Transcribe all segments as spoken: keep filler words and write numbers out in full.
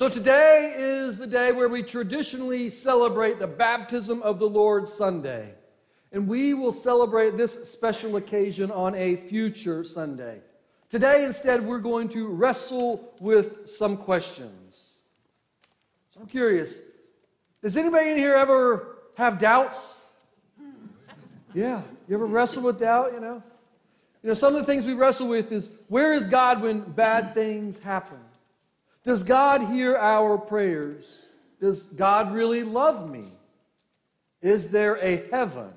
So today is the day where we traditionally celebrate the baptism of the Lord Sunday. And we will celebrate this special occasion on a future Sunday. Today, instead, we're going to wrestle with some questions. So I'm curious, does anybody in here ever have doubts? Yeah, you ever wrestle with doubt, you know? You know, some of the things we wrestle with is, where is God when bad things happen? Does God hear our prayers? Does God really love me? Is there a heaven?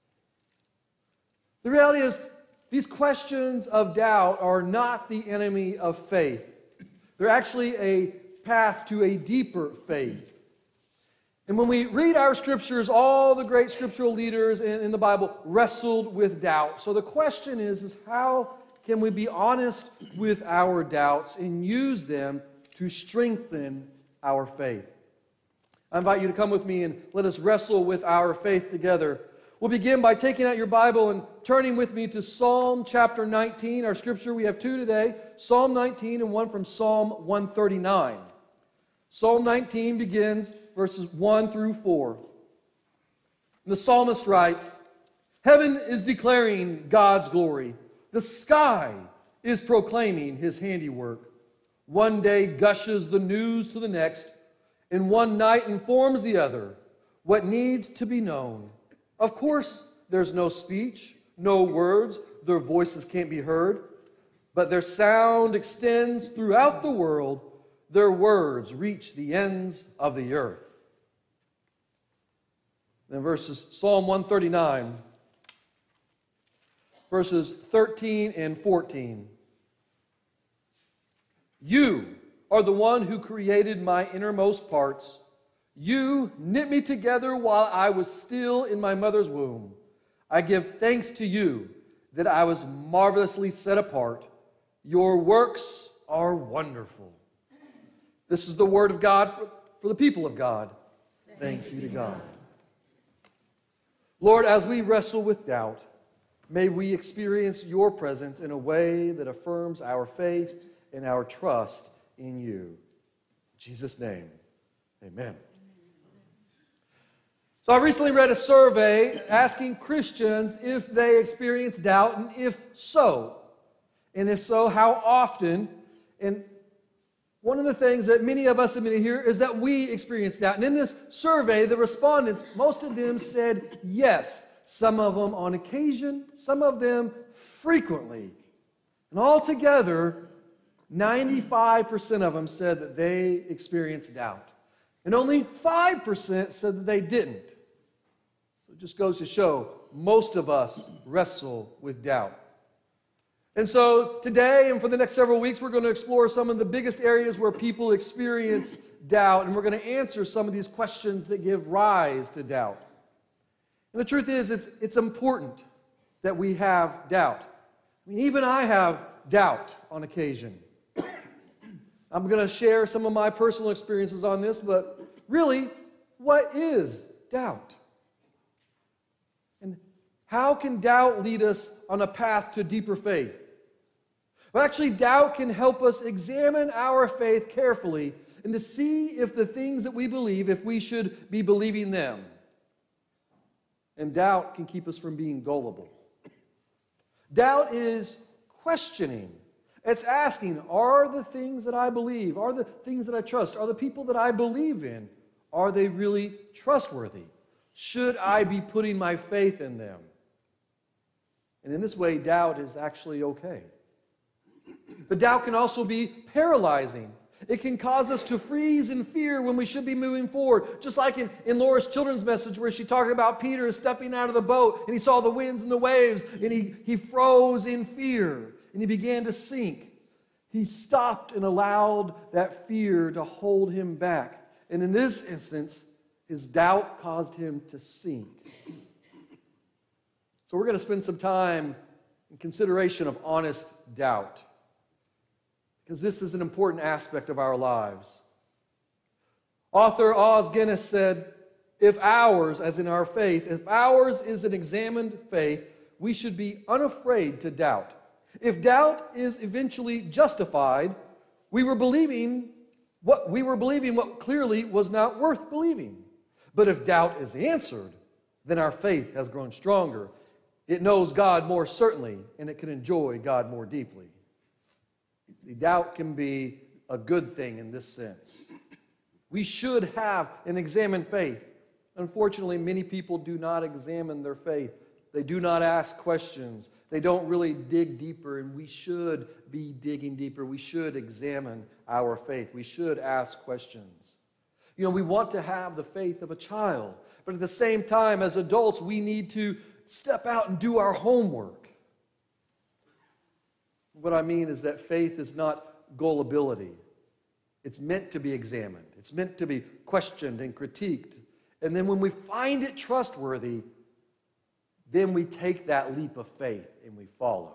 The reality is, these questions of doubt are not the enemy of faith. They're actually a path to a deeper faith. And when we read our scriptures, all the great scriptural leaders in, in the Bible wrestled with doubt. So the question is, is how can we be honest with our doubts and use them to strengthen our faith? I invite you to come with me and let us wrestle with our faith together. We'll begin by taking out your Bible and turning with me to Psalm chapter nineteen, our scripture. We have two today, Psalm nineteen and one from Psalm one thirty-nine. Psalm nineteen begins verses one through four. And the psalmist writes, "Heaven is declaring God's glory. The sky is proclaiming his handiwork. One day gushes the news to the next, and one night informs the other what needs to be known. Of course, there's no speech, no words, their voices can't be heard, but their sound extends throughout the world, their words reach the ends of the earth." Then verses, Psalm one thirty-nine, verses thirteen and fourteen. "You are the one who created my innermost parts. You knit me together while I was still in my mother's womb. I give thanks to you that I was marvelously set apart. Your works are wonderful." This is the word of God for, for the people of God. Thanks be to God. Lord, as we wrestle with doubt, may we experience your presence in a way that affirms our faith and our trust in you. In Jesus' name, amen. So I recently read a survey asking Christians if they experience doubt, and if so, and if so, how often. And one of the things that many of us admit here is that we experience doubt. And in this survey, the respondents, most of them said yes. Some of them on occasion, some of them frequently. And altogether, ninety-five percent of them said that they experienced doubt. And only five percent said that they didn't. So it just goes to show most of us wrestle with doubt. And so today and for the next several weeks, we're going to explore some of the biggest areas where people experience doubt. And we're going to answer some of these questions that give rise to doubt. And the truth is, it's, it's important that we have doubt. I mean, even I have doubt on occasion. I'm going to share some of my personal experiences on this, but really, what is doubt? And how can doubt lead us on a path to deeper faith? Well, actually, doubt can help us examine our faith carefully and to see if the things that we believe, if we should be believing them. And doubt can keep us from being gullible. Doubt is questioning. It's asking, are the things that I believe, are the things that I trust, are the people that I believe in, are they really trustworthy? Should I be putting my faith in them? And in this way, doubt is actually okay. But doubt can also be paralyzing. It can cause us to freeze in fear when we should be moving forward. Just like in, in Laura's children's message where she talked about Peter stepping out of the boat and he saw the winds and the waves and he, he froze in fear and he began to sink. He stopped and allowed that fear to hold him back. And in this instance, his doubt caused him to sink. So we're going to spend some time in consideration of honest doubt, because this is an important aspect of our lives. Author Os Guinness said, if ours, as in our faith, if ours is an examined faith, we should be unafraid to doubt. If doubt is eventually justified, we were believing what we were believing, what clearly was not worth believing. But if doubt is answered, then our faith has grown stronger. It knows God more certainly, and it can enjoy God more deeply. See, doubt can be a good thing in this sense. We should have an examined faith. Unfortunately, many people do not examine their faith. They do not ask questions. They don't really dig deeper, and we should be digging deeper. We should examine our faith. We should ask questions. You know, we want to have the faith of a child, but at the same time, as adults, we need to step out and do our homework. What I mean is that faith is not gullibility. It's meant to be examined. It's meant to be questioned and critiqued. And then when we find it trustworthy, then we take that leap of faith and we follow.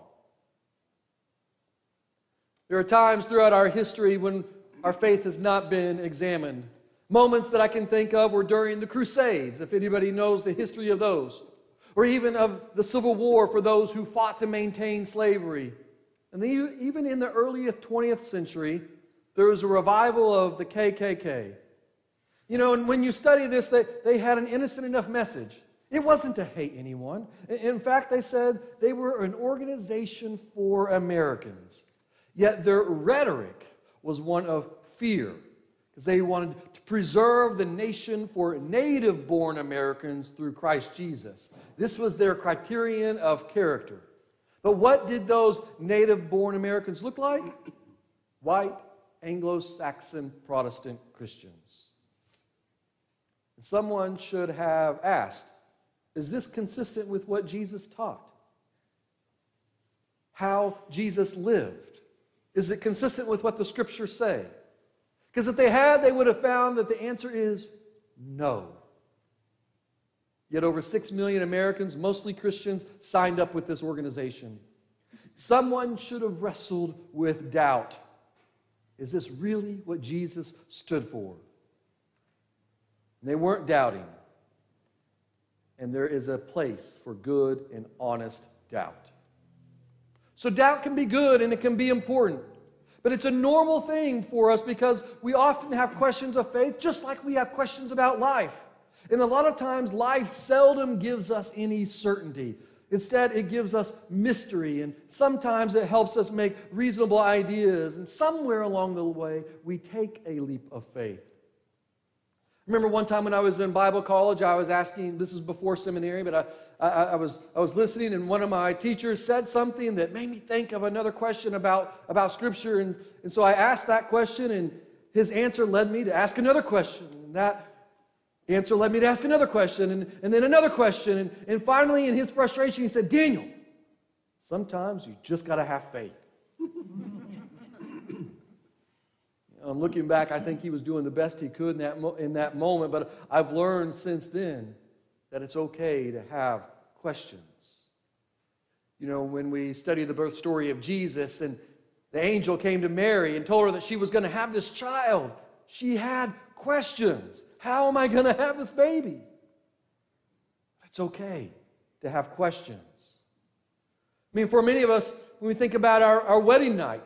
There are times throughout our history when our faith has not been examined. Moments that I can think of were during the Crusades, if anybody knows the history of those, or even of the Civil War for those who fought to maintain slavery. And then even in the earliest twentieth century, there was a revival of the K K K. You know, and when you study this, they, they had an innocent enough message. It wasn't to hate anyone. In fact, they said they were an organization for Americans. Yet their rhetoric was one of fear, because they wanted to preserve the nation for native-born Americans through Christ Jesus. This was their criterion of character. But what did those native-born Americans look like? White, Anglo-Saxon Protestant Christians. Someone should have asked, is this consistent with what Jesus taught? How Jesus lived? Is it consistent with what the Scriptures say? Because if they had, they would have found that the answer is no. Yet over six million Americans, mostly Christians, signed up with this organization. Someone should have wrestled with doubt. Is this really what Jesus stood for? And they weren't doubting. And there is a place for good and honest doubt. So doubt can be good and it can be important. But it's a normal thing for us because we often have questions of faith just like we have questions about life. And a lot of times life seldom gives us any certainty. Instead, it gives us mystery, and sometimes it helps us make reasonable ideas, and somewhere along the way, we take a leap of faith. I remember one time when I was in Bible college, I was asking, this is before seminary, but I, I, I, was, I was listening, and one of my teachers said something that made me think of another question about, about Scripture, and, and so I asked that question, and his answer led me to ask another question, and that answer led me to ask another question, and, and then another question, and, and finally, in his frustration, he said, Daniel, sometimes you just got to have faith. I'm looking back, I think he was doing the best he could in that, mo- in that moment, but I've learned since then that it's okay to have questions. You know, when we study the birth story of Jesus, and the angel came to Mary and told her that she was going to have this child, she had questions. How am I going to have this baby? It's okay to have questions. I mean, for many of us, when we think about our, our wedding night,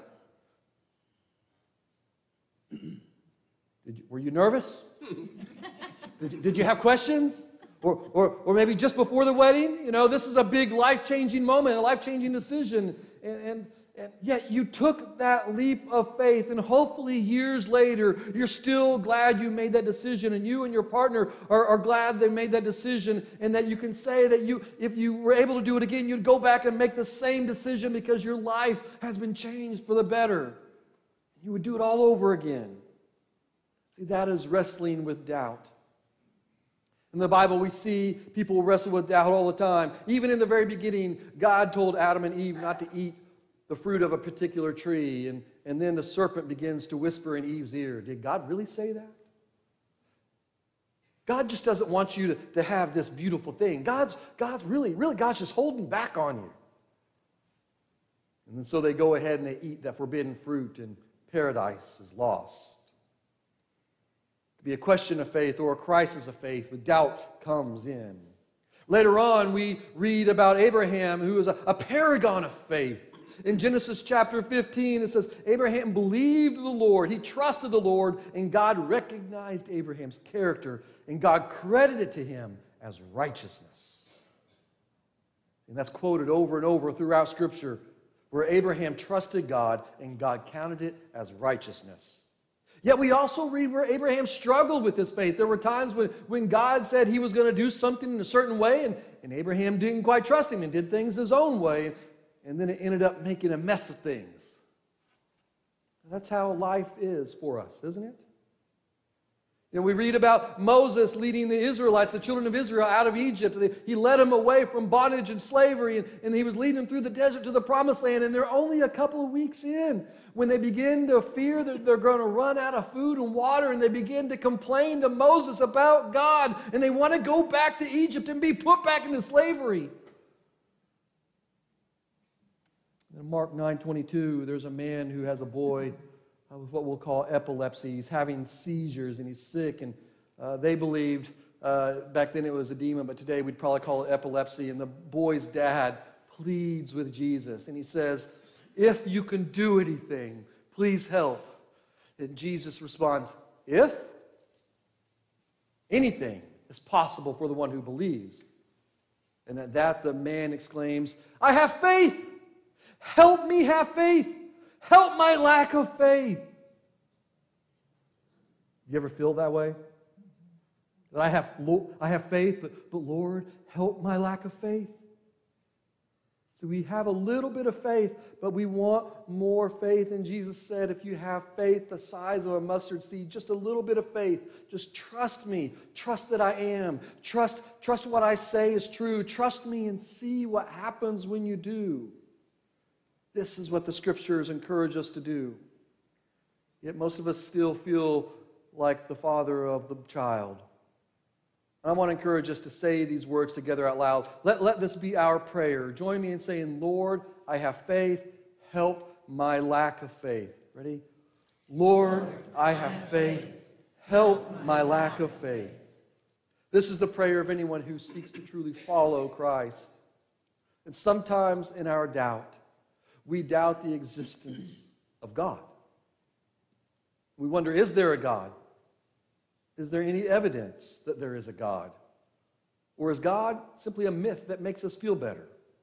did you, were you nervous? did, you, did you have questions? Or, or, or maybe just before the wedding, you know, this is a big life-changing moment, a life-changing decision, and, and And yet you took that leap of faith, and hopefully years later, you're still glad you made that decision, and you and your partner are, are glad they made that decision, and that you can say that you, if you were able to do it again, you'd go back and make the same decision because your life has been changed for the better. You would do it all over again. See, that is wrestling with doubt. In the Bible, we see people wrestle with doubt all the time. Even in the very beginning, God told Adam and Eve not to eat the fruit of a particular tree, and, and then the serpent begins to whisper in Eve's ear. Did God really say that? God just doesn't want you to, to have this beautiful thing. God's, God's really, really, God's just holding back on you. And then so they go ahead and they eat that forbidden fruit, and paradise is lost. It could be a question of faith or a crisis of faith, but doubt comes in. Later on, we read about Abraham, who is a, a paragon of faith. In Genesis chapter fifteen, it says, Abraham believed the Lord. He trusted the Lord, and God recognized Abraham's character, and God credited to him as righteousness. And that's quoted over and over throughout Scripture, where Abraham trusted God, and God counted it as righteousness. Yet we also read where Abraham struggled with his faith. There were times when, when God said he was going to do something in a certain way, and, and Abraham didn't quite trust him and did things his own way, and then it ended up making a mess of things. That's how life is for us, isn't it? You know, we read about Moses leading the Israelites, the children of Israel, out of Egypt. He led them away from bondage and slavery, and, and he was leading them through the desert to the promised land, and they're only a couple of weeks in when they begin to fear that they're going to run out of food and water, and they begin to complain to Moses about God, and they want to go back to Egypt and be put back into slavery. In Mark nine twenty-two, there's a man who has a boy with what we'll call epilepsy. He's having seizures and he's sick, and uh, they believed, uh, back then it was a demon, but today we'd probably call it epilepsy, and the boy's dad pleads with Jesus, and he says, if you can do anything, please help. And Jesus responds, if? Anything is possible for the one who believes. And at that the man exclaims, I have faith! Help me have faith! Help my lack of faith. You ever feel that way? That I have, I have faith, but, but Lord, help my lack of faith. So we have a little bit of faith, but we want more faith. And Jesus said, if you have faith the size of a mustard seed, just a little bit of faith, just trust me. Trust that I am. Trust, trust what I say is true. Trust me and see what happens when you do. This is what the Scriptures encourage us to do. Yet most of us still feel like the father of the child. I want to encourage us to say these words together out loud. Let, let this be our prayer. Join me in saying, Lord, I have faith. Help my lack of faith. Ready? Lord, I have faith. Help my lack of faith. This is the prayer of anyone who seeks to truly follow Christ. And sometimes in our doubt, we doubt the existence of God. We wonder, is there a God? Is there any evidence that there is a God? Or is God simply a myth that makes us feel better?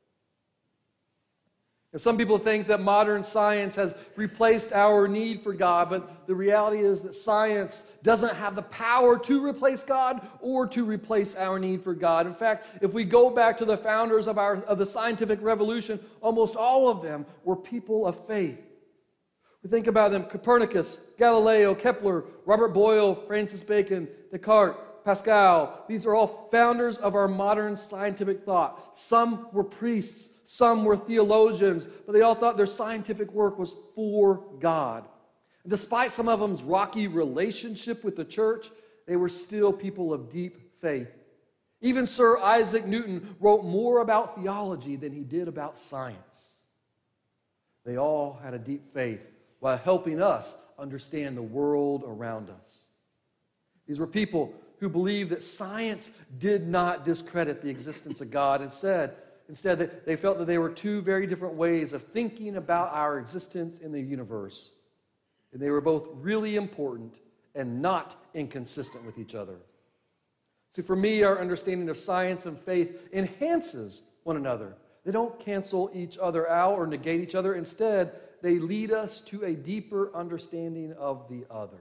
And some people think that modern science has replaced our need for God, but the reality is that science doesn't have the power to replace God or to replace our need for God. In fact, if we go back to the founders of, our, of the scientific revolution, almost all of them were people of faith. We think about them: Copernicus, Galileo, Kepler, Robert Boyle, Francis Bacon, Descartes, Pascal. These are all founders of our modern scientific thought. Some were priests, some were theologians, but they all thought their scientific work was for God. And despite some of them's rocky relationship with the church, they were still people of deep faith. Even Sir Isaac Newton wrote more about theology than he did about science. They all had a deep faith while helping us understand the world around us. These were people who believed that science did not discredit the existence of God. Instead, instead that they felt that they were two very different ways of thinking about our existence in the universe. And they were both really important and not inconsistent with each other. See, for me, our understanding of science and faith enhances one another. They don't cancel each other out or negate each other. Instead, they lead us to a deeper understanding of the other.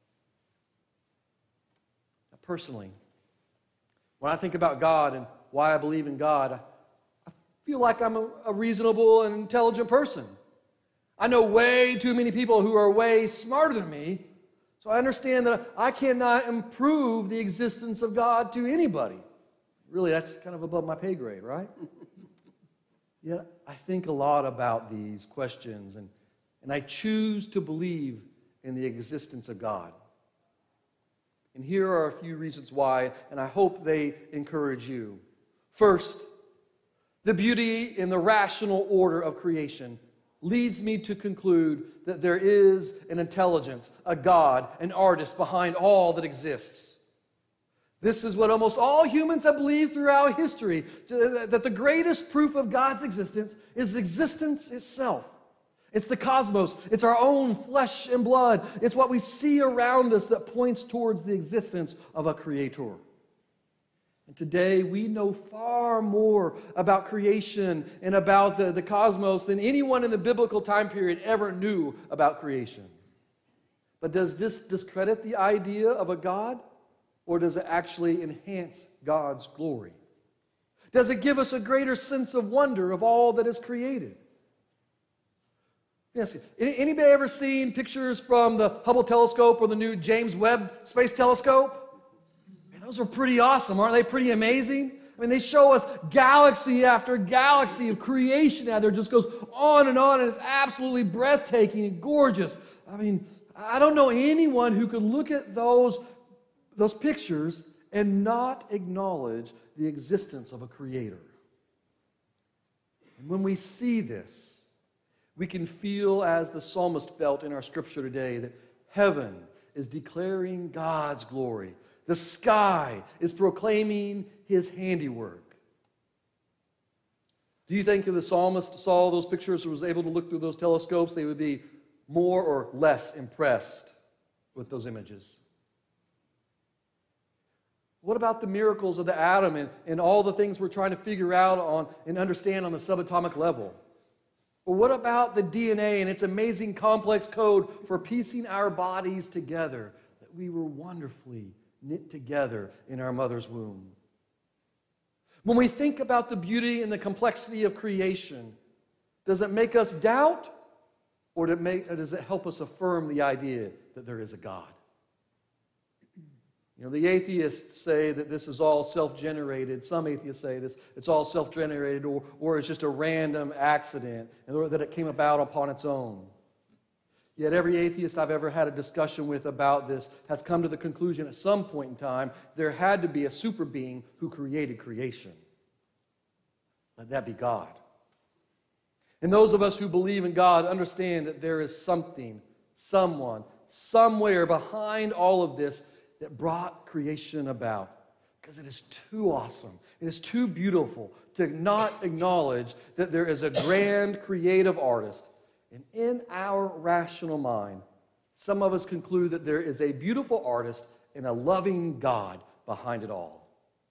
Now, personally, when I think about God and why I believe in God, I feel like I'm a, a reasonable and intelligent person. I know way too many people who are way smarter than me, so I understand that I cannot improve the existence of God to anybody. Really, that's kind of above my pay grade, right? Yet I think a lot about these questions, and, and I choose to believe in the existence of God. And here are a few reasons why, and I hope they encourage you. First, the beauty in the rational order of creation leads me to conclude that there is an intelligence, a God, an artist behind all that exists. This is what almost all humans have believed throughout history, that the greatest proof of God's existence is existence itself. It's the cosmos. It's our own flesh and blood. It's what we see around us that points towards the existence of a creator. And today we know far more about creation and about the, the cosmos than anyone in the biblical time period ever knew about creation. But does this discredit the idea of a God? Or does it actually enhance God's glory? Does it give us a greater sense of wonder of all that is created? Yes. Anybody ever seen pictures from the Hubble telescope or the new James Webb Space Telescope? Man, those are pretty awesome, aren't they? Pretty amazing. I mean, they show us galaxy after galaxy of creation out there. It just goes on and on, and it's absolutely breathtaking and gorgeous. I mean, I don't know anyone who could look at those those pictures and not acknowledge the existence of a creator. And when we see this, we can feel, as the psalmist felt in our scripture today, that heaven is declaring God's glory. The sky is proclaiming his handiwork. Do you think if the psalmist saw those pictures or was able to look through those telescopes, they would be more or less impressed with those images? What about the miracles of the atom and, and all the things we're trying to figure out on and understand on the subatomic level? Or what about the D N A and its amazing complex code for piecing our bodies together, that we were wonderfully knit together in our mother's womb? When we think about the beauty and the complexity of creation, does it make us doubt, or does it, make, or does it help us affirm the idea that there is a God? You know, the atheists say that this is all self-generated. Some atheists say this, it's all self-generated, or, or it's just a random accident, and that it came about upon its own. Yet every atheist I've ever had a discussion with about this has come to the conclusion at some point in time there had to be a super being who created creation. Let that be God. And those of us who believe in God understand that there is something, someone, somewhere behind all of this that brought creation about, because it is too awesome, it is too beautiful to not acknowledge that there is a grand creative artist. And in our rational mind, some of us conclude that there is a beautiful artist and a loving God behind it all.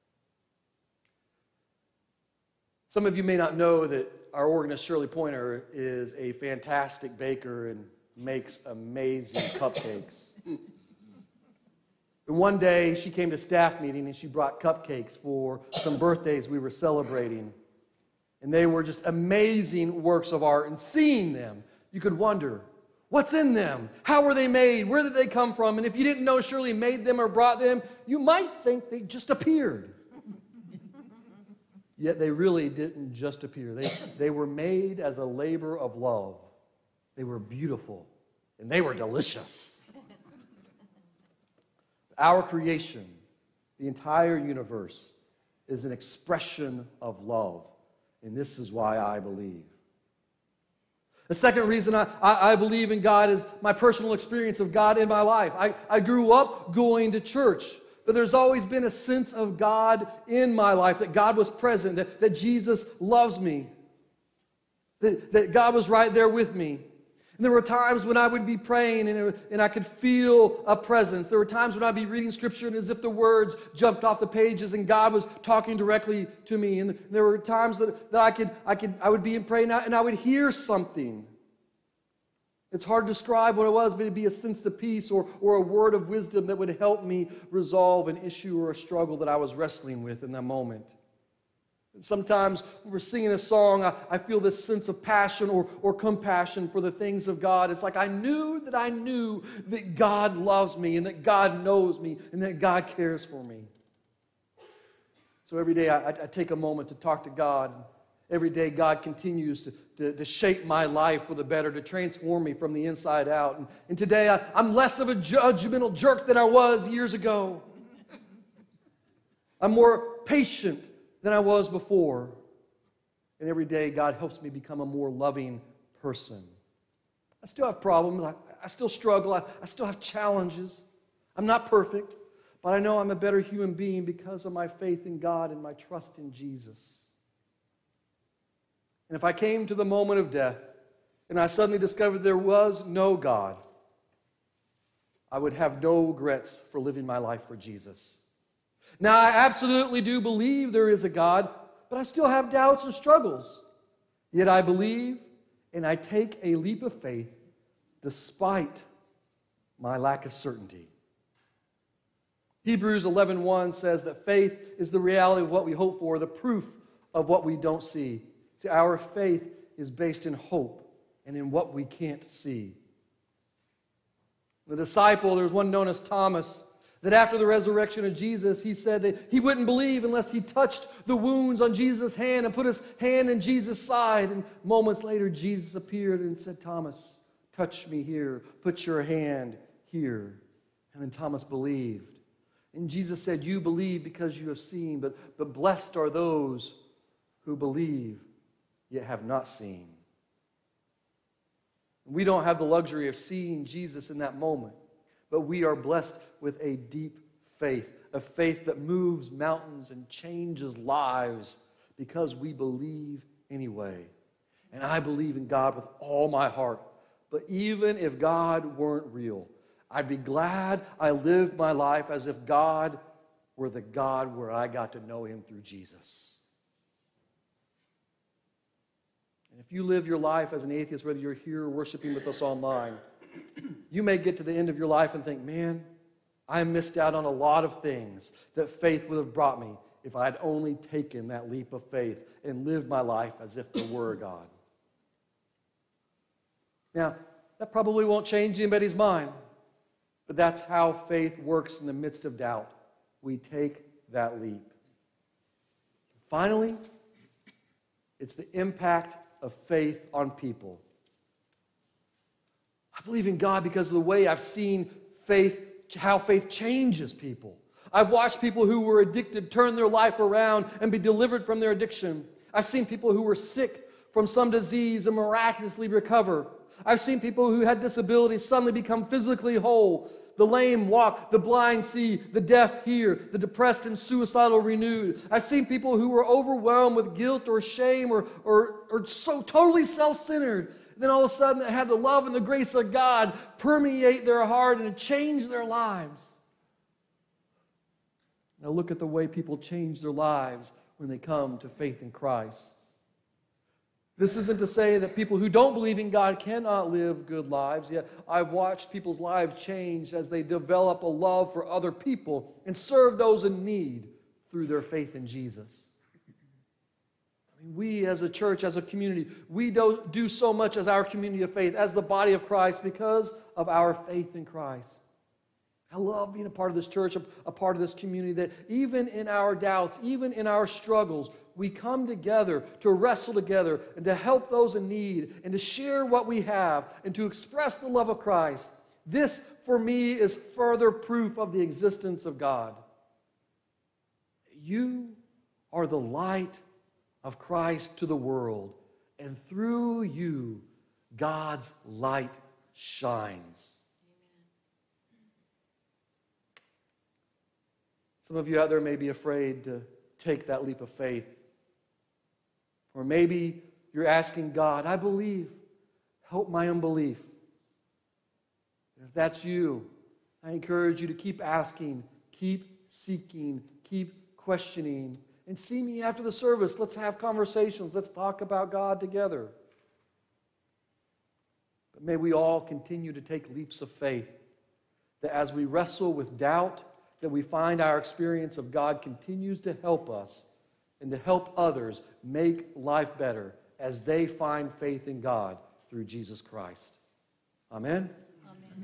Some of you may not know that our organist Shirley Pointer is a fantastic baker and makes amazing cupcakes. And one day, she came to staff meeting and she brought cupcakes for some birthdays we were celebrating. And they were just amazing works of art. And seeing them, you could wonder, what's in them? How were they made? Where did they come from? And if you didn't know Shirley made them or brought them, you might think they just appeared. Yet they really didn't just appear. They, they were made as a labor of love. They were beautiful, and they were delicious. Our creation, the entire universe, is an expression of love. And this is why I believe. The second reason I, I, I believe in God is my personal experience of God in my life. I, I grew up going to church, but there's always been a sense of God in my life, that God was present, that, that Jesus loves me, that, that God was right there with me. And there were times when I would be praying and, it, and I could feel a presence. There were times when I'd be reading Scripture and as if the words jumped off the pages and God was talking directly to me. And there were times that, that I could, I could, I would be in praying and I would hear something. It's hard to describe what it was, but it'd be a sense of peace or, or a word of wisdom that would help me resolve an issue or a struggle that I was wrestling with in that moment. Sometimes when we're singing a song, I, I feel this sense of passion or, or compassion for the things of God. It's like I knew that I knew that God loves me and that God knows me and that God cares for me. So every day I, I take a moment to talk to God. Every day God continues to, to, to shape my life for the better, to transform me from the inside out. And, and today I, I'm less of a judgmental jerk than I was years ago. I'm more patient than I was before. And every day, God helps me become a more loving person. I still have problems. I, I still struggle. I, I still have challenges. I'm not perfect. but I know I'm a better human being because of my faith in God and my trust in Jesus. And if I came to the moment of death and I suddenly discovered there was no God, I would have no regrets for living my life for Jesus. Now, I absolutely do believe there is a God, but I still have doubts and struggles. Yet I believe and I take a leap of faith despite my lack of certainty. Hebrews eleven one says that faith is the reality of what we hope for, the proof of what we don't see. See, our faith is based in hope and in what we can't see. The disciple, there was one known as Thomas, that after the resurrection of Jesus, he said that he wouldn't believe unless he touched the wounds on Jesus' hand and put his hand in Jesus' side. And moments later, Jesus appeared and said, Thomas, touch me here. Put your hand here. And then Thomas believed. And Jesus said, you believe because you have seen, but, but blessed are those who believe yet have not seen. We don't have the luxury of seeing Jesus in that moment, but we are blessed with a deep faith, a faith that moves mountains and changes lives because we believe anyway. And I believe in God with all my heart. But even if God weren't real, I'd be glad I lived my life as if God were the God where I got to know Him through Jesus. And if you live your life as an atheist, whether you're here or worshiping with us online, you may get to the end of your life and think, man, I missed out on a lot of things that faith would have brought me if I had only taken that leap of faith and lived my life as if there were a God. Now, that probably won't change anybody's mind, but that's how faith works in the midst of doubt. We take that leap. Finally, it's the impact of faith on people. I believe in God because of the way I've seen faith, how faith changes people. I've watched people who were addicted turn their life around and be delivered from their addiction. I've seen people who were sick from some disease and miraculously recover. I've seen people who had disabilities suddenly become physically whole. The lame walk, the blind see, the deaf hear, the depressed and suicidal renewed. I've seen people who were overwhelmed with guilt or shame or, or, or so totally self-centered. Then all of a sudden they have the love and the grace of God permeate their heart and change their lives. Now look at the way people change their lives when they come to faith in Christ. This isn't to say that people who don't believe in God cannot live good lives, yet I've watched people's lives change as they develop a love for other people and serve those in need through their faith in Jesus. I mean, we as a church, as a community, we don't do so much as our community of faith, as the body of Christ, because of our faith in Christ. I love being a part of this church, a, a part of this community, that even in our doubts, even in our struggles, we come together to wrestle together and to help those in need and to share what we have and to express the love of Christ. This, for me, is further proof of the existence of God. You are the light of Christ to the world, and through you, God's light shines. Some of you out there may be afraid to take that leap of faith. Or maybe you're asking God, I believe, help my unbelief. If that's you, I encourage you to keep asking, keep seeking, keep questioning, and see me after the service. Let's have conversations. Let's talk about God together. But may we all continue to take leaps of faith, that as we wrestle with doubt, that we find our experience of God continues to help us and to help others make life better as they find faith in God through Jesus Christ. Amen.